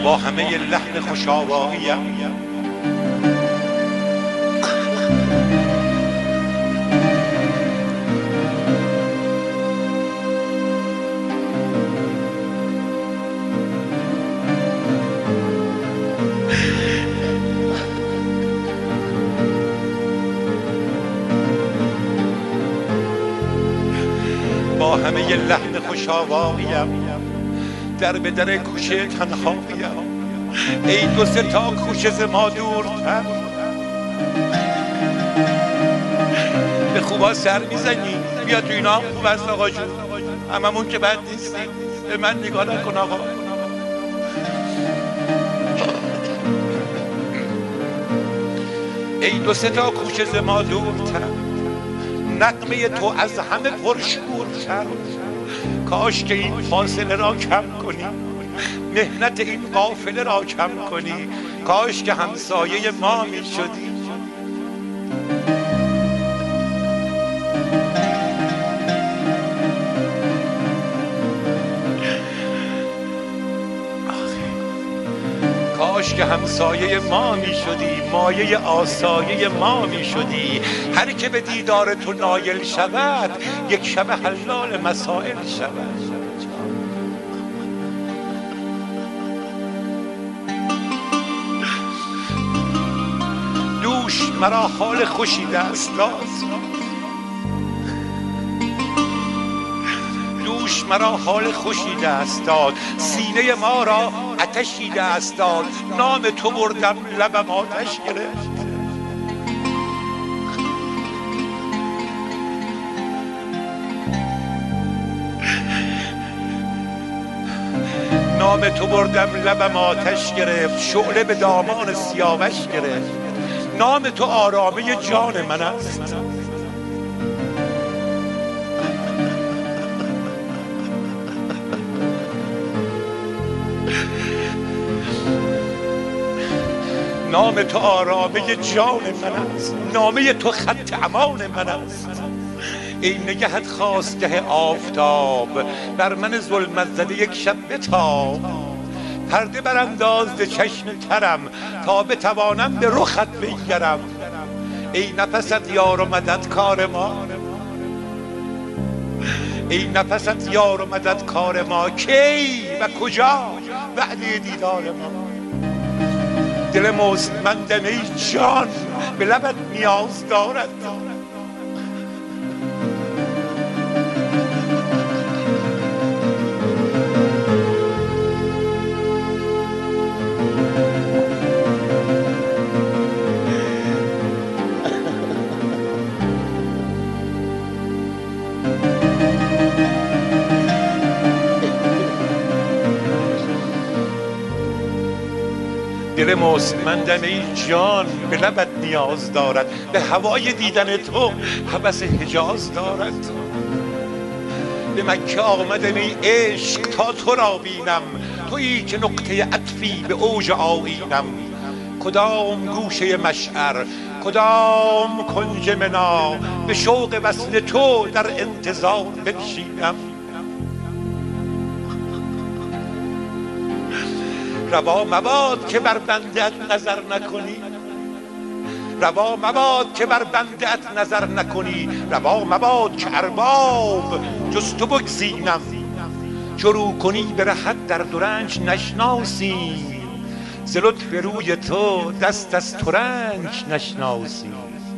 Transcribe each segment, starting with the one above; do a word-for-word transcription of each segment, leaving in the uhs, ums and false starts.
با همه لحن خوش‌آواییم با همه لحن خوش‌آواییم در به در کوچه تنهاییم. ای دو سه تا کوچه ز ما دورتر، به خوبا سر میزنی. بیا تو اینا هم خوب است آقا جون، هممون که بد نیستیم. به من نگاه نکن آقا. ای دو سه تا کوچه ز ما دورتر، نغمه تو از همه پرشورتر. کاش که این فاصله را کم کنی، مهنت این قافله را کم کنی. کاش که همسایه ما می شدی. کاش که همسایه ما می شدی، مایه آسایه ما می شدی. هر که به دیدار تو نایل شود، یک شب حلال مسائل شود. دوش مرا حال خوشی دست داد، دوش مرا حال خوشی دست داد. سینه ما را آتشی دست داد. نام تو بردم لبم آتش گرفت. نام تو بردم لبم آتش گرفت. شعله به دامان سیاوش گرفت. نام تو آرامه جان من است. نام تو آرامه جان من است. نامه تو خط امان من است. ای نگهت خواستگه آفتاب، بر من ظلمت زده یک شب بتاب. پرده برانداز ز چشم ترم، تا بتوانم به رخت بنگرم. ای نفست یار و مدد کار ما، ای نفست یار و مدد کار ما. کی و کجا وعده دیدار ما؟ دل مستمندم ای جان، به لبت نیاز دارد. دل مستمندم ای جان، به لبت نیاز دارد. به هوای دیدن تو هوس حجاز دارد. به مکه آمدم ای عشق تا تو را بینم. تویی که نقطه عطفی به اوج آیینم. کدام گوشه مشعر، کدام کنج منا، به شوق وصل تو در انتظار بنشینم. روا مباد که بر بنده‌ات نظر نکنی، روا مباد که بر بنده‌ات نظر نکنی. روا مباد که ارباب جز تو بگزینم. چو رو کنی به رهت در درنج نشناسیم. ز لطف روی تو دست از ترنج نشناسیم.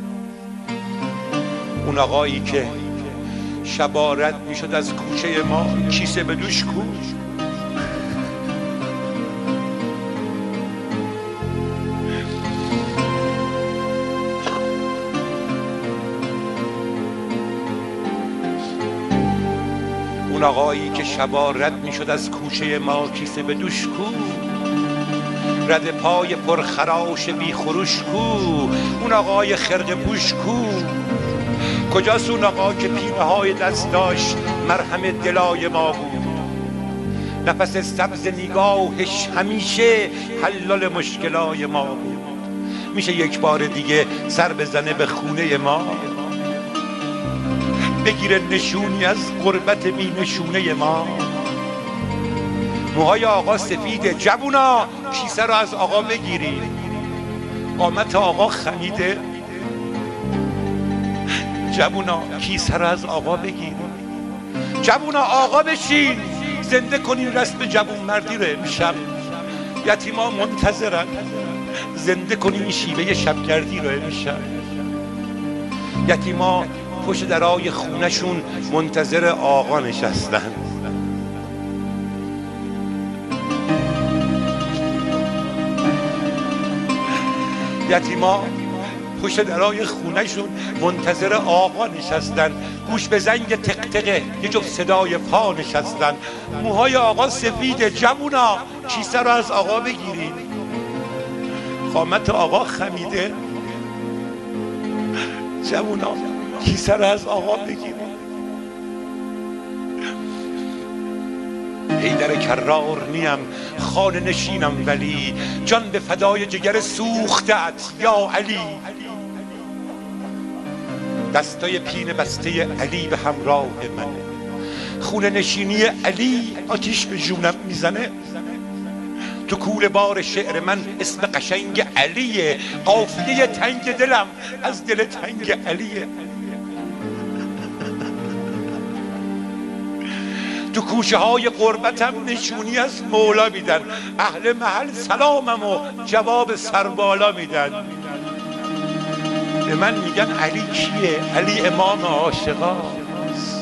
اون آقایی که شبا رد میشد از کوچه ما، کیسه به دوش کو. اون آقایی که شبا رد میشد از کوچه ما، کیسه به دوش کو. رد پای پرخراش بی خروش کو. اون آقای خرقه پوش کو. کجاست اون آقا که پینه های دست داشت مرهم دلای ما بود؟ نفس سبز نگاهش همیشه حلال مشکلای ما بود. میشه یک بار دیگه سر بزنه به خونه ما، بگیره نشونی از غربت بی نشونه ما؟ موهای آقا سفیده، جوونا کیسه رو از آقا بگیرید. قامت آقا خمیده، جوونا کیسه رو از آقا بگیرید. جوونا آقا بشین، زنده کنین رسم جوون مردی رو امشب. یتیما منتظرن، زنده کنین شیوه شبگردی رو امشب. یتیما پشت درای خونشون منتظر آقا نشستن. یتیما پشت درای خونشون منتظر آقا نشستن. گوش به زنگ تقتقه یه جفت صدای پا نشستن. موهای آقا سفیده، جوونا کیسه رو از آقا بگیرید. قامت آقا خمیده، جوونا کیسه رو از آقا بگیرید. حیدر کرار نیم، خانه نشینم ولی جان به فدای جگر سوختت یا علی. دستای پینه بسته علی به همراه منه، خونه نشینی علی آتیش به جونم میزنه. تو کوله بار شعر من اسم قشنگ علیه، قافیه تنگ دلم از دل تنگ علیه. تو کوچه های قربتم نشونی از مولا میدن، اهل محل سلامم و جواب سربالا میدن. به من میگن علی کیه؟ علی امام عاشقاست.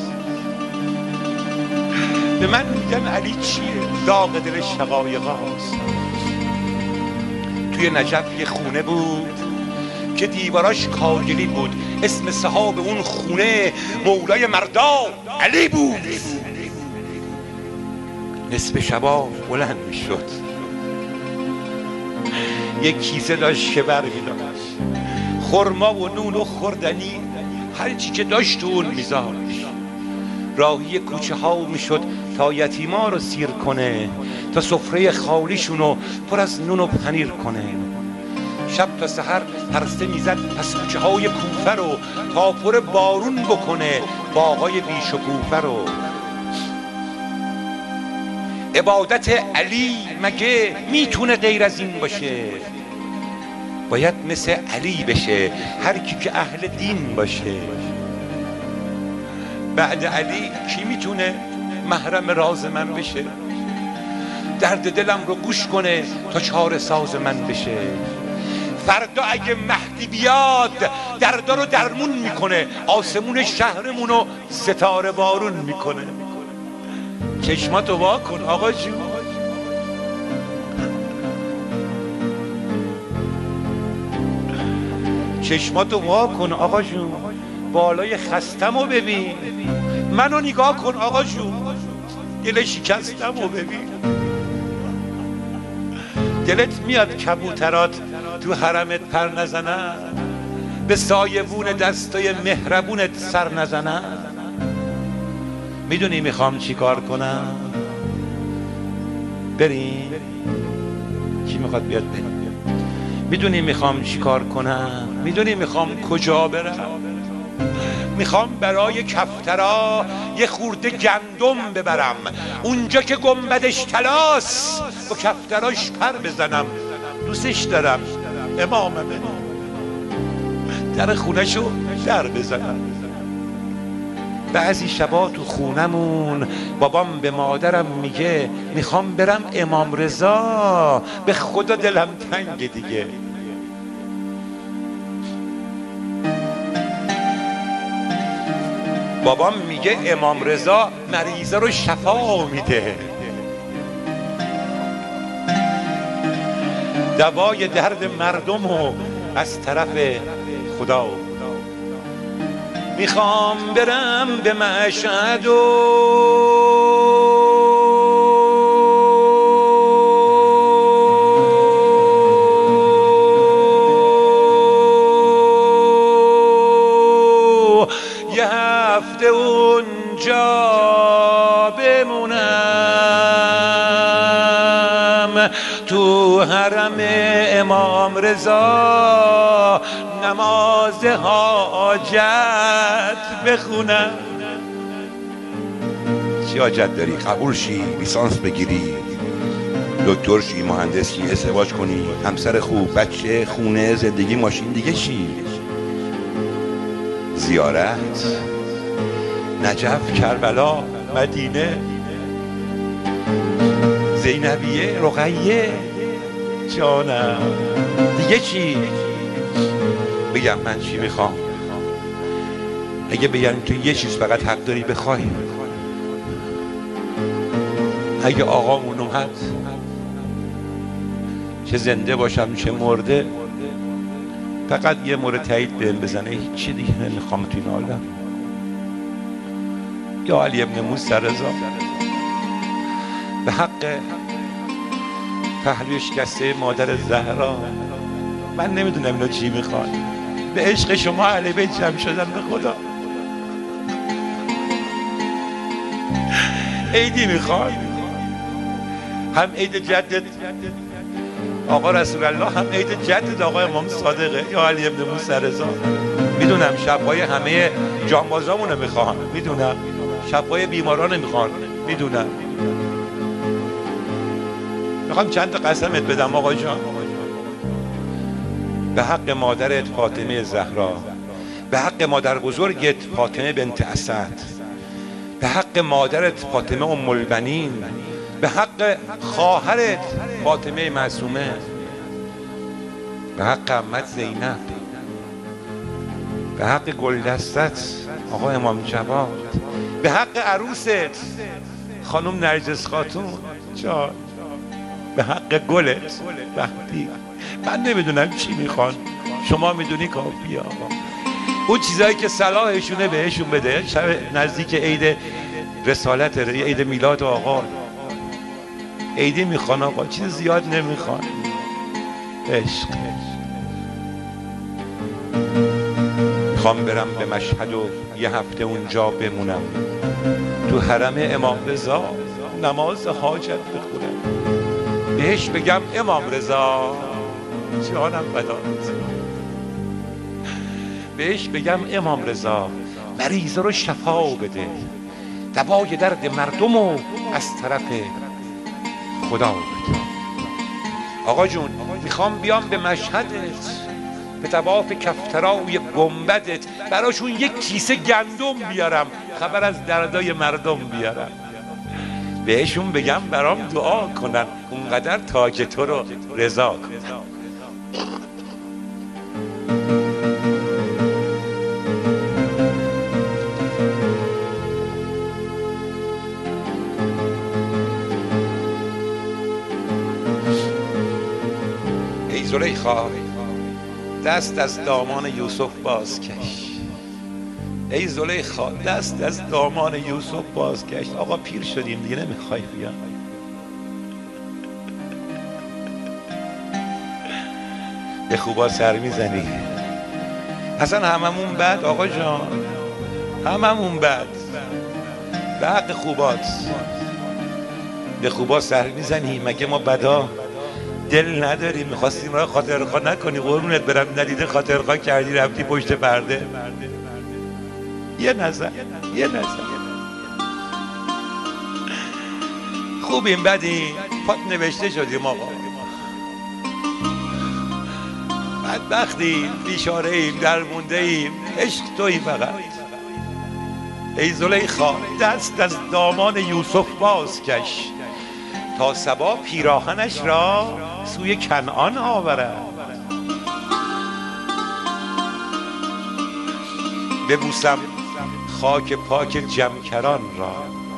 به من میگن علی چیه؟ داغ دل شقایقاست. توی نجف یه خونه بود که دیواراش کاگلی بود، اسم صاحب اون خونه مولای مردا علی بود. نصف شبا بلند میشد، یک کیسه داشت که بر میداشت، خرما و نون و خوردنی هرچی که داشت تو اون میذاشت. راهی کوچه ها میشد تا یتیما رو سیر کنه، تا سفره خالیشونو پر از نون و پنیر کنه. شب تا سحر پرسته میزد پس کوچه های کوفه رو تا پر بارون بکنه باغای بیشکوفه رو. عبادت علی مگه میتونه غیر از این باشه؟ باید مثل علی بشه هر کی که اهل دین باشه. بعد علی کی میتونه محرم راز من بشه؟ درد دلم رو گوش کنه تا چاره ساز من بشه. فردا اگه مهدی بیاد دردا رو درمون میکنه، آسمون شهرمون رو ستاره بارون میکنه. چشماتو وا کن آقا جون، چشماتو وا کن آقا جون، بالای خستمو ببین، منو نگاه کن آقا جون، دل شکستمو ببین. دلت میاد کبوترات تو حرمت پر نزنن، به سایبون دستای مهربونت سر نزنن؟ میدونی میخوام چی کار کنم؟ بریم؟ کی میخواد بیاد بریم؟ میدونی میخوام چی کار کنم؟ میدونی میخوام کجا برم؟ میخوام برای کفترا یه خورده گندم ببرم، اونجا که گنبدش طلاست با کفتراش پر بزنم. دوستش دارم، اماممه، در خونهشو در بزنم. بعضی شبا تو خونمون بابام به مادرم میگه میخوام برم امام رضا، به خدا دلم تنگ دیگه. بابام میگه امام رضا مریضه رو شفا میده، دوای درد مردم و از طرف خدا. میخوام برم به مشهد و یه هفته اونجا بمونم، تو حرم امام رضا نماز حاجت بخونم. چی حاجت داری؟ قبول شی، لیسانس بگیری، دکتر شی، مهندس شی، ازدواج کنی، همسر خوب، بچه، خونه، زندگی، ماشین، دیگه چی؟ زیارت، نجف، کربلا، مدینه، زینبیه، رقیه، جانم، دیگه چی؟ بگم من چی میخوام؟ اگه بگم تو یه چیز فقط حق داری بخوای، اگه آقامون اومد، چه زنده باشم چه مرده، فقط یه مورد تایید بهم بزنه، هیچ چی دیگه نمیخوام تو این عالم. یا علی ابن موسی رضا، به حق پهلوی شکسته مادر زهرا، من نمیدونم اینا چی میخوان، به عشق شما اهل بیت جمع شدن به خدا. عیدی میخوان، هم عید جدت آقا رسول الله، هم عید جدت آقا امام صادقه یا علی ابن موسی رضا. میدونم شبهای همه جانبازامونو میخوان، میدونم شبهای بیماران میخوان، میدونم. میخوام چند تا قسمت بدم آقا جان، به حق مادرت فاطمه زهرا، به حق مادر بزرگت فاطمه بنت اسد، به حق مادرت فاطمه ام البنین، به حق خواهرت فاطمه معصومه، به حق عمت زینب، به حق گلدستت آقا امام جواد، به حق عروست خانم نرجس خاتون جان، به حق گلت وقتی. من نمیدونم چی میخوان، شما میدونی کافیه آقا. اون چیزایی که صلاحشونه بهشون بده. شب نزدیک عید رسالت، عید میلاد آقا، عیدی میخوان آقا، چیز زیاد نمیخوان. عشق. میخوام برم به مشهد و یه هفته اونجا بمونم، تو حرم امام رضا نماز حاجت بخونم، بهش بگم امام رضا جانم بدانت، بهش بگم امام رضا مریضا رو شفا بده، دوای درد مردم و از طرف خدا بده. آقا جون میخوام بیام به مشهدت، به طواف کفترای گنبدت براشون یک کیسه گندم بیارم، خبر از دردای مردم بیارم، بهشون بگم برام دعا کنن، اونقدر تاج تو رو رضا کنن. ای زلیخا دست از دامان یوسف بازکش، ای زلیخا دست از دامان یوسف بازکش. آقا پیر شدیم دیگه، نمیخوای بیا؟ به خوبا سر میزنی، اصلا هممون بد آقا جان، هممون بد، به حق خوبات به خوبا سر میزنی. مگه ما بدا دل نداریم؟ میخواستیم را خاطرخواه نکنی، قربونت برم، ندیده خاطرخواه کردی رفتی پشت پرده. یه نظر یه نظر خوبیم بدیم، پات نوشته شدیم آقا، بدبختیم، بیچاره ایم، درمونده ایم، عشق تویی فقط. ای زلیخا دست از دامان یوسف بازکش، تا صبا پیراهنش را سوی کنعان آورد. ببوسم خاک پاک جمکران را،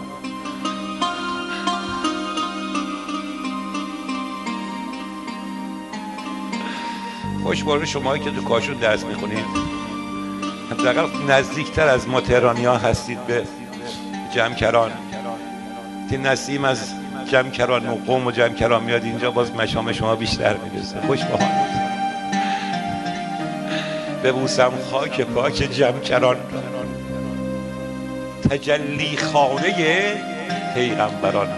خوشباره شمایی که تو کاشون درس میخونید، حداقل نزدیکتر از ما تهرانی ها هستید به جمکران. که نسیم از جمکران و قوم و جمکران میاد اینجا، باز مشام شما بیشتر میرسه. خوش با هم ببوسم خاک پاک جمکران را، تجلی خانه پیغمبران.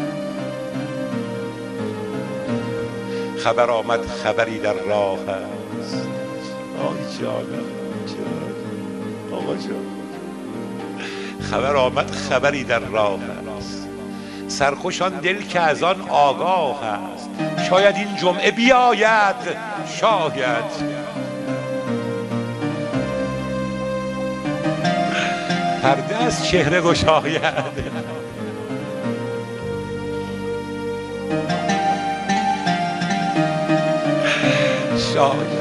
خبر آمد خبری در راه است، آی جانم جانم آقا جان، خبر آمد خبری در راه است، سرخوشان دل که از آن آگاه است. شاید این جمعه بیاید، شاید پرده از چهره گشاید. شاید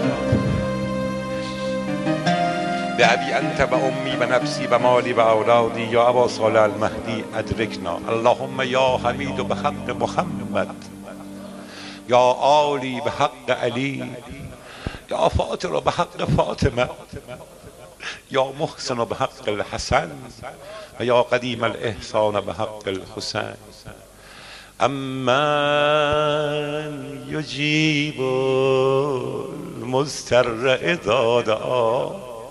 به ابی انت و امی و نفسی و مالی و اولادی یا ابا صالح المهدی ادرکنا. اللهم یا حمید به حق محمد، یا آلی به حق علی، یا فاطر به حق فاطمه، یا محسن به حق الحسن و یا قدیم الاحسان به حق الحسین. امن یجیب المضطر اذا دعا،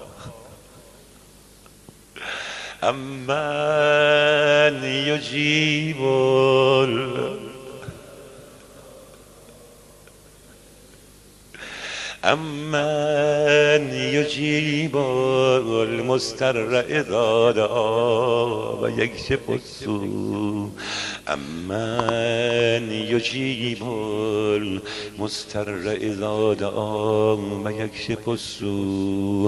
امن یجیب امن یجیب المضطر اذا دعا و یکشف السوء، امن یجیب المضطر اذا دعا و یکشف السوء،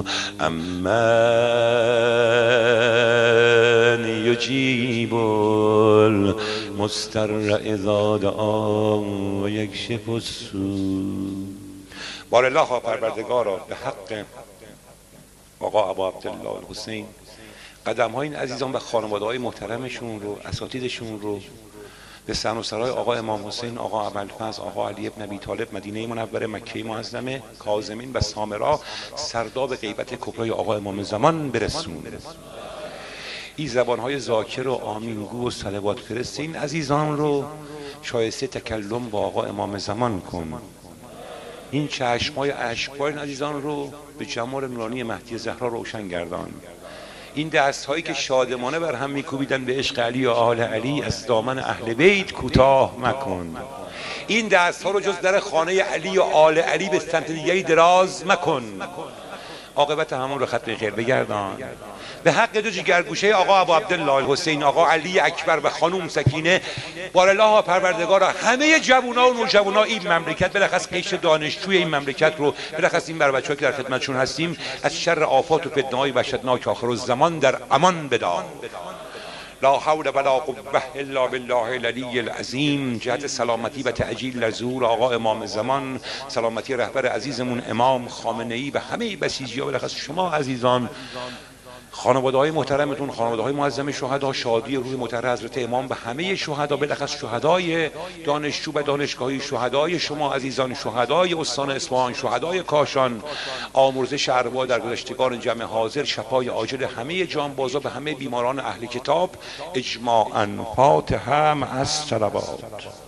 امن یجیب المضطر اذا دعا و یکشف السوء. بار الله پروردگارا به حق آقا ابا عبدالله الحسین قدم های این عزیزان و خانواده های محترمشون رو، اساتیدشون رو به سن و سرای آقا امام حسین، آقا ابوالفضل، آقا علی ابن ابی طالب، مدینه منوره، مکه معظمه، کاظمین و سامرا، سرداب غیبت کبرای آقا امام زمان برسون. این زبانهای ذاکر و آمینگو و صلوات فرست این عزیزان رو شایسته تکلم با آقا امام زمان کن. این چشمای اشکبار این عزیزان رو به جمال نورانی مهدی زهرا روشن گردان. این دست هایی که شادمانه بر هم میکوبیدن به عشق علی و آل علی از دامن اهل بیت کوتاه مکن. این دست ها رو جز در خانه علی و آل علی به سمت دیگری دراز مکن. عاقبت همون رو خط خیر بگردان. به حق دو جگرگوشه آقا ابو عبدالله الحسین، آقا علی اکبر و خانوم سکینه، بار الله پروردگارا همه جوونا و نوجوانا این مملکت، بالاخص قشر دانشجوی این مملکت رو، بالاخص این بر بچه‌ها که در خدمتشون هستیم، از شر آفات و فتنه‌های وحشتناک آخر الزمان در امان بدار. لا حول ولا قوة الا بالله العلی العظیم. جهت سلامتی و تعجیل در ظهور آقا امام زمان، سلامتی رهبر عزیزمون امام خامنه‌ای و همه بسیجی‌ها، بالاخص شما عزیزان، خانواده های محترمتون، خانواده های معظم شهدا، شادی روح مطهر حضرت امام و همه شهدا، بالاخص شهدای دانشجو و دانشگاهی، شهدای شما عزیزان، شهدای استان اصفهان، شهدای کاشان، آمرزش ارواح در گذشتگان جمع حاضر، شفای عاجل همه جانبازا و همه بیماران اهل کتاب اجماعاً. فاتحه مع الصلوات.